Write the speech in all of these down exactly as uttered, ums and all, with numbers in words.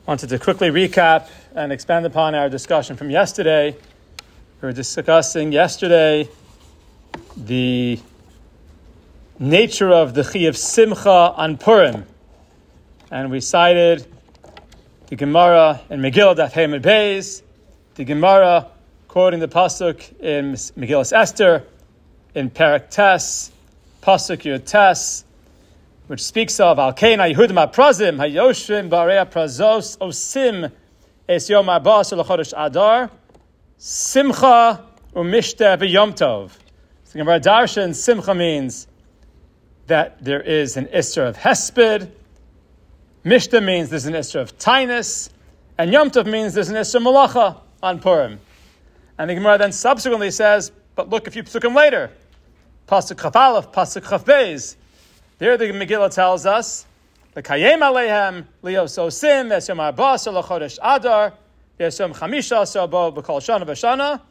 Wanted to quickly recap and expand upon our discussion from yesterday. We were discussing yesterday the nature of the Chi of Simcha on Purim. And we cited the Gemara in Megillah Daf Hey Amud Beis, the Gemara quoting the Pasuk in Megillah Esther, in Perek Tes, Pasuk Yud Tes, which speaks of Al Keina Yehudim HaPrazim Hayoshvim Ba'arei Prazos Osim Es Yom Haba L'Chodesh Adar Simcha Umishte B'Yom Tov. So the Gemara Darshan, Simcha means that there is an Isser of Hesped, Mishta means there's an Isser of Tainus, and Yom Tov means there's an Isser Malacha on Purim. And the Gemara then subsequently says, but look a few psukim later, Pasuk Chaf Aleph, Pasuk Chaf Beis. There the Megillah tells us, the Kayem Aleihem Lios Osim Es Yom Haba L'Chodesh Adar Yom Chamisha Sabo B'Kol Shana B'Shana.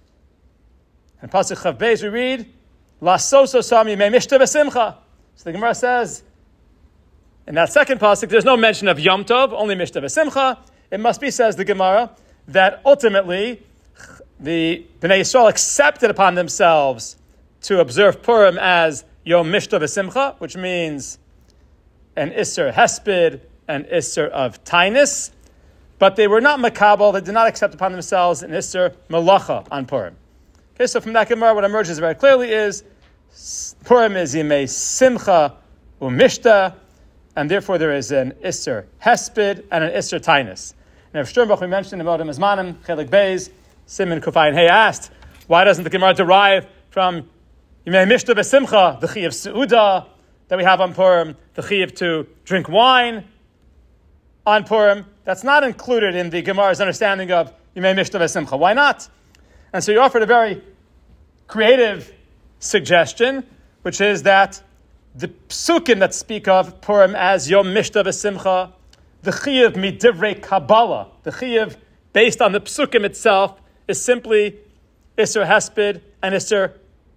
And Pasuk Chaf Beis we read, Lasos Osam Yimei Mishta B'Simcha. So the Gemara says, in that second pasuk, there's no mention of Yom Tov, only Mishta B'Simcha. It must be, says the Gemara, that ultimately the Bnei Yisrael accepted upon themselves to observe Purim as Yom Mishta B'Simcha, which means an Isser Hesped, an Isser of Tainus, but they were not Makabal, they did not accept upon themselves an Isser Malacha on Purim. Okay, so from that Gemara, what emerges very clearly is Purim is Yimei Simcha Umishta, and therefore there is an Isser Hesped and an Isser Tainus. And if Sternbach, we mentioned in Modim Azmanim, Chelik Beis, Simon Kufayin Hey asked, why doesn't the Gemara derive from Yimei Mishta B'Simcha, the Chi of Seuda that we have on Purim, the Chi of to drink wine on Purim? That's not included in the Gemara's understanding of Yimei Mishta B'Simcha. Why not? And so he offered a very creative suggestion, which is that the psukim that speak of Purim as Yom Mishta B'Simcha, the Chiyuv Midivrei Kabbalah, the Chiyuv based on the psukim itself, is simply Isser Hesped and Isser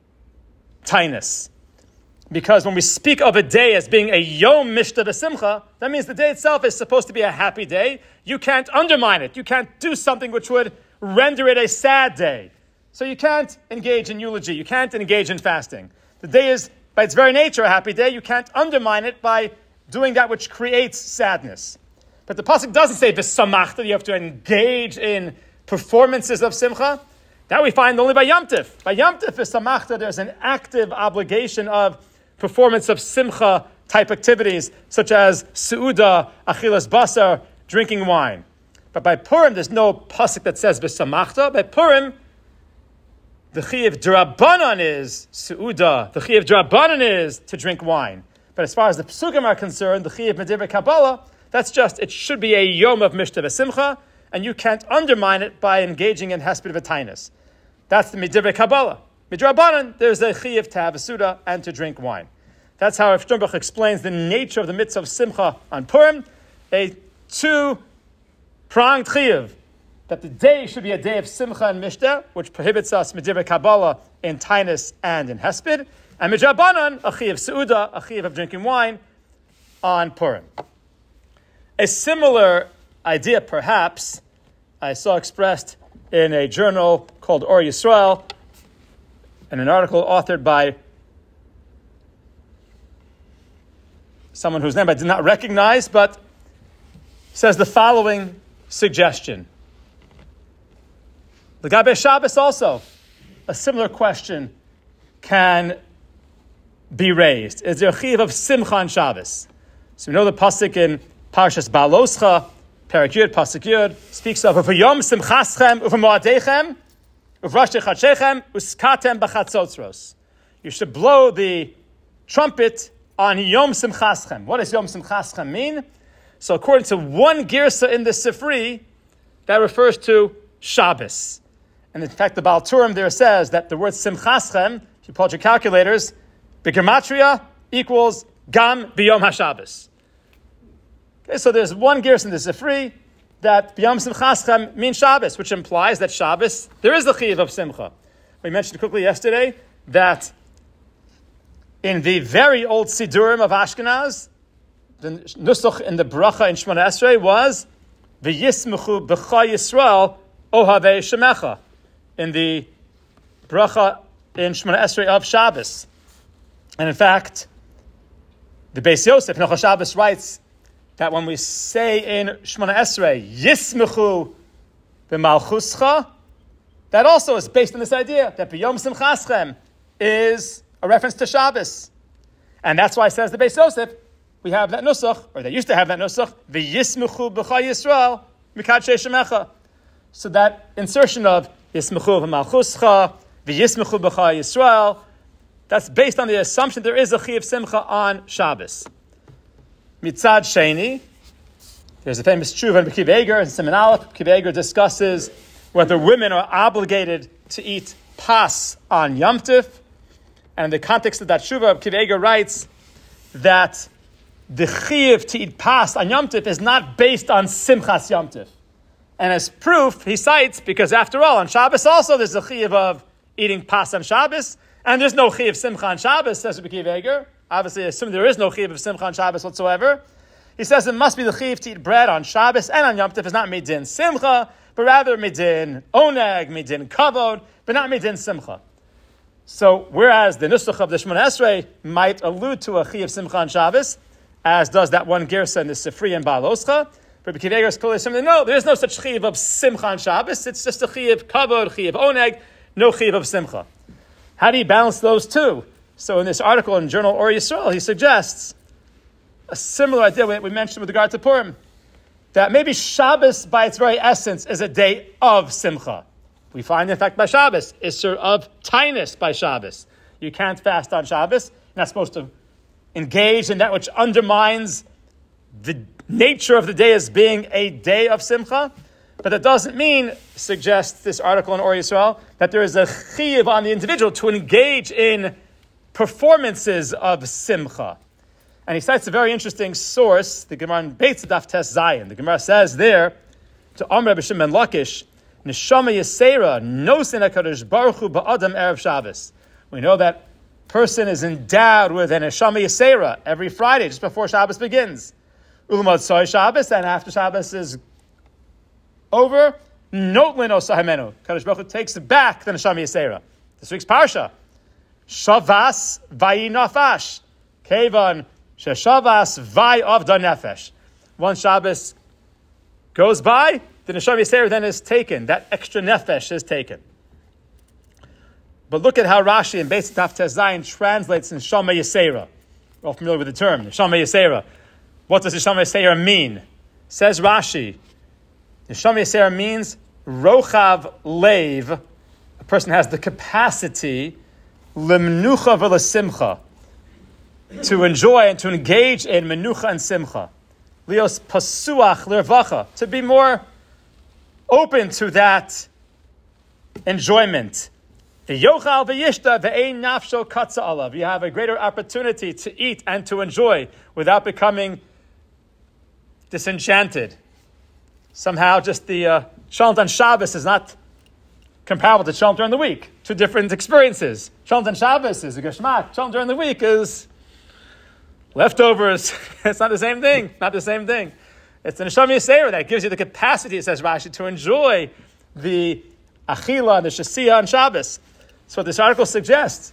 Tainus. Because when we speak of a day as being a Yom Mishta B'Simcha, that means the day itself is supposed to be a happy day. You can't undermine it. You can't do something which would render it a sad day. So you can't engage in eulogy. You can't engage in fasting. The day is, by its very nature, a happy day. You can't undermine it by doing that which creates sadness. But the pasuk doesn't say v'samachta, that you have to engage in performances of simcha. That we find only by Yom Tif. By Yom Tif, v'samachta, there's an active obligation of performance of simcha type activities, such as su'uda, achilas basar, drinking wine. But by Purim, there's no pasuk that says v'samachta. By Purim, the Chiyuv D'Rabbanan is su'uda. The Chiyuv D'Rabbanan is to drink wine. But as far as the psukim are concerned, the Chiyuv Midivrei Kabbalah, that's just, it should be a Yom of Mishta B'Simcha, and you can't undermine it by engaging in Hesped V'Tainus. That's the Midivrei Kabbalah. Midrabanan, there's a Chiyuv to have a Suda and to drink wine. That's how Rav Sternbach explains the nature of the mitzvah of Simcha on Purim, a two-pronged Chiyuv, that the day should be a day of Simcha and Mishta, which prohibits us Midivrei Kabbalah in Tainus and in Hesped, and Midrabanan, a Chiyuv Suda, a Chiyuv of drinking wine on Purim. A similar idea, perhaps, I saw expressed in a journal called Or Yisrael, in an article authored by someone whose name I did not recognize, but says the following suggestion. The Gabe Shabbos also, a similar question can be raised. Is there a Chiyuv of Simcha on Shabbos? So we know the pasuk in Parshas Ba'aloscha, Perek Yud, Pasuk Yud, speaks of Uvayom Simchaschem Uvamoadechem Uvrash Techachechem Uskatem B'Chatzotzros. You should blow the trumpet on Yom Simchaschem. What does Yom Simchaschem mean? So according to one girsa in the Sifri, that refers to Shabbos. And in fact, the Baal Turim there says that the word Simchaschem, if you pull out your calculators, B'Gematria equals Gam B'Yom HaShabbos. Okay, so there's one girsa in the Sifri that B'Yom Simchaschem means Shabbos, which implies that Shabbos, there is the Chiyuv of Simcha. We mentioned quickly yesterday that in the very old Sidurim of Ashkenaz, the Nusach in the Bracha in Shemona Esrei was v'yismechu b'cha Yisrael ohavei shemecha, in the bracha in Shemona Esrei of Shabbos. And in fact, the Beis Yosef, Nocha Shabbos, writes that when we say in Shemona Esrei, Yismechu b'malchuscha, that also is based on this idea that b'yom simchaschem is a reference to Shabbos. And that's why, says the Beis Yosef, we have that nusach, or they used to have that nusach, v'yismechu b'cha Yisrael mikadshei shemecha. So that insertion of Yismechu b'malchuscha, v'yismechu b'cha Yisrael, that's based on the assumption there is a Chi of Simcha on Shabbos. Mitzad Sheni, there's a famous tshuva in B'kiv Eger, in Siman Aleph. B'kiv Eger discusses whether women are obligated to eat pas on Yom Tif. And in the context of that tshuva, B'kiv Eger writes that the Chiv to eat pas on Yom Tif is not based on Simchas Yom Tif. And as proof, he cites, because after all, on Shabbos also there's a Chiv of eating pas on Shabbos, and there's no Chiv of Simcha on Shabbos, says B'kiv Eger. Obviously, assuming there is no Chiv of Simcha on Shabbos whatsoever. He says it must be the Chiv to eat bread on Shabbos and on Yom Tif is not midin Simcha, but rather midin Oneg, midin Kavod, but not midin Simcha. So, whereas the Nusach of the Shemona Esrei might allude to a Chi of Simcha on Shabbos, as does that one Gersa in the Sifri and Baal Oscha, but B'kiv Eger is clearly assuming, no, there is no such Chi of Simcha on Shabbos, it's just a Chi of Kavod, Chi of Oneg, no Chi of Simcha. How do you balance those two? So in this article in Journal Or Yisrael, he suggests a similar idea we mentioned with regard to Purim, that maybe Shabbos by its very essence is a day of Simcha. We find, in fact, by Shabbos, Isser of Tainus by Shabbos. You can't fast on Shabbos. You're not supposed to engage in that which undermines the nature of the day as being a day of Simcha. But that doesn't mean, suggests this article in Or Yisrael, that there is a chiyuv on the individual to engage in performances of Simcha. And he cites a very interesting source, the Gemara in Beitz Daf Tes Zayin. The Gemara says there, to Amr B'Shem Ben Lakish, Neshama Yisera, Nosin HaKadosh Baruch Hu Ba'adam Erev Shabbos. We know that person is endowed with an Neshama Yisera every Friday, just before Shabbos begins. Ulamad Soy Shabbos, and after Shabbos is over, Notlin Osahimenu. Kadosh Baruch Hu takes back the Neshama Yisera. This week's Parsha. Shavas Vayi Nafash. Kevan Sheshavas Vayi Avda Nefesh. Once Shabbos goes by, the Neshama Yisera then is taken. That extra Nefesh is taken. But look at how Rashi in Beis Daf Tes Zayin translates Neshama Yisera. We're all familiar with the term, Neshama Yisera. What does Neshama Yisera mean? Says Rashi, Neshama Yisera means Rochav Leiv. A person has the capacity Limnucha v'lesimcha, to enjoy and to engage in menucha and simcha. Lios pasuach l'rvacha, to be more open to that enjoyment. V'yochal v'yishta v'ein nafsho katza alav. You have a greater opportunity to eat and to enjoy without becoming disenchanted. Somehow just the uh, Shalom on Shabbos is not comparable to Shalom during the week. Two different experiences. Shalom on Shabbos is a geschmack. Shalom during the week is leftovers. It's not the same thing. Not the same thing. It's the Neshama Yisera that gives you the capacity, says Rashi, to enjoy the achila and the shasiyah on Shabbos. So what this article suggests.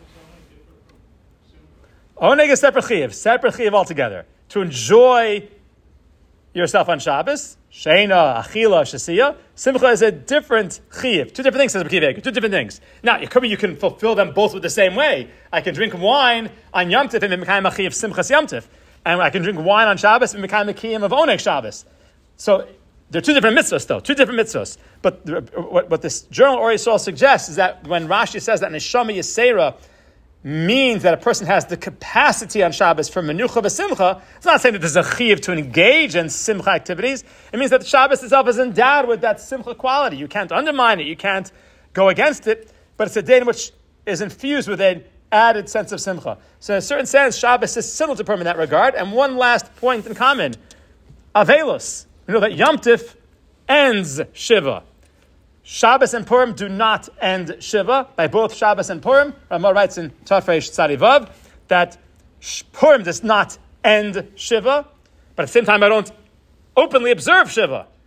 Oneg is separate chiv, separate chiv altogether. To enjoy yourself on Shabbos, sheina, achila, shasiyah. Simcha is a different chiv. Two different things, says B'kiv Eger. Two different things. Now, you could you can fulfill them both with the same way. I can drink wine on Yom Tif and mekayim a chiv simchas Yom Tif. And I can drink wine on Shabbos and mekayim a kiyum of Oneg Shabbos. So, they're two different mitzvahs, though. Two different mitzvahs. But the, what, what this journal Or Yisrael suggests is that when Rashi says that Neshama Yisera means that a person has the capacity on Shabbos for menucha v'simcha, it's not saying that there's a chiyuv to engage in simcha activities. It means that the Shabbos itself is endowed with that simcha quality. You can't undermine it. You can't go against it. But it's a day in which is infused with an added sense of simcha. So in a certain sense, Shabbos is similar to Purim in that regard. And one last point in common, Avelos. We know that Yom Tif ends Shiva. Shabbos and Purim do not end Shiva. By both Shabbos and Purim, Ramah writes in Tafresh Tzadi Vav that Purim does not end Shiva, but at the same time I don't openly observe Shiva.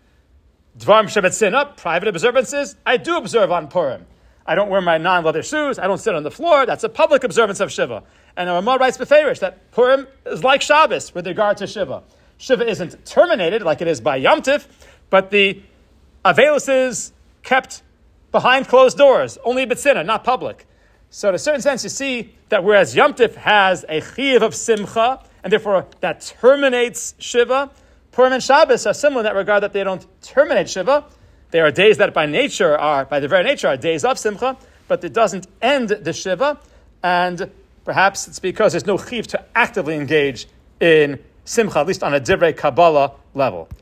Dvarim shebetzina, private observances, I do observe on Purim. I don't wear my non-leather shoes. I don't sit on the floor. That's a public observance of Shiva. And the Ramah writes beferish that Purim is like Shabbos with regard to Shiva. Shiva isn't terminated like it is by Yom Tif, but the Avelis is kept behind closed doors, only B'tzina, not public. So in a certain sense, you see that whereas Yom Tif has a chiyuv of simcha, and therefore that terminates Shiva, Purim and Shabbos are similar in that regard that they don't terminate Shiva. They are days that by nature are, by their very nature, are days of simcha, but it doesn't end the Shiva, and perhaps it's because there's no chiyuv to actively engage in simcha, at least on a divrei Kabbalah level.